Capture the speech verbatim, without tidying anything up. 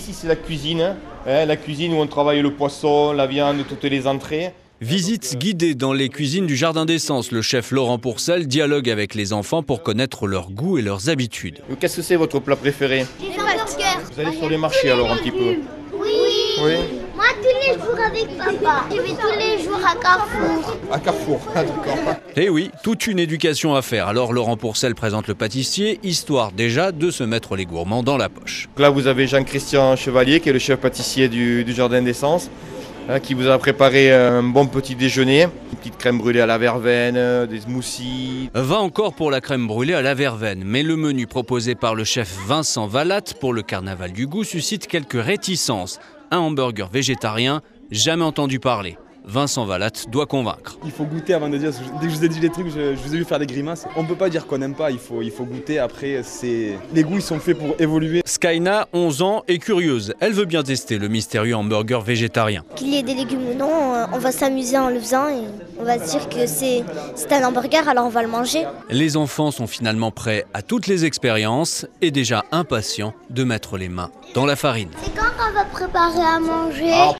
ici c'est la cuisine, hein, la cuisine où on travaille le poisson, la viande, toutes les entrées. Visite guidée dans les cuisines du Jardin des Sens. Le chef Laurent Pourcel dialogue avec les enfants pour connaître leurs goûts et leurs habitudes. Qu'est-ce que c'est votre plat préféré? Les hamburgers. Vous allez sur les marchés alors un petit peu? Oui. Oui. Moi tous les jours avec papa. Je vais tous les jours à Carrefour. À Carrefour, ah, d'accord. Eh oui, toute une éducation à faire. Alors Laurent Pourcel présente le pâtissier, histoire déjà de se mettre les gourmands dans la poche. Là vous avez Jean-Christian Chevalier qui est le chef pâtissier du, du Jardin des Sens, hein, qui vous a préparé un bon petit déjeuner. Une petite crème brûlée à la verveine, des smoothies. Va encore pour la crème brûlée à la verveine. Mais le menu proposé par le chef Vincent Valatte pour le carnaval du goût suscite quelques réticences. Un hamburger végétarien, jamais entendu parler. Vincent Valatte doit convaincre. Il faut goûter avant de dire, dès que je vous ai dit les trucs, je, je vous ai vu faire des grimaces. On ne peut pas dire qu'on n'aime pas, il faut, il faut goûter. Après, les goûts ils sont faits pour évoluer. Skyna, onze ans, est curieuse. Elle veut bien tester le mystérieux hamburger végétarien. Qu'il y ait des légumes ou non, on va s'amuser en le faisant et on va se dire que c'est un hamburger, alors on va le manger. Les enfants sont finalement prêts à toutes les expériences et déjà impatients de mettre les mains dans la farine. C'est quand on va préparer à manger? Ah,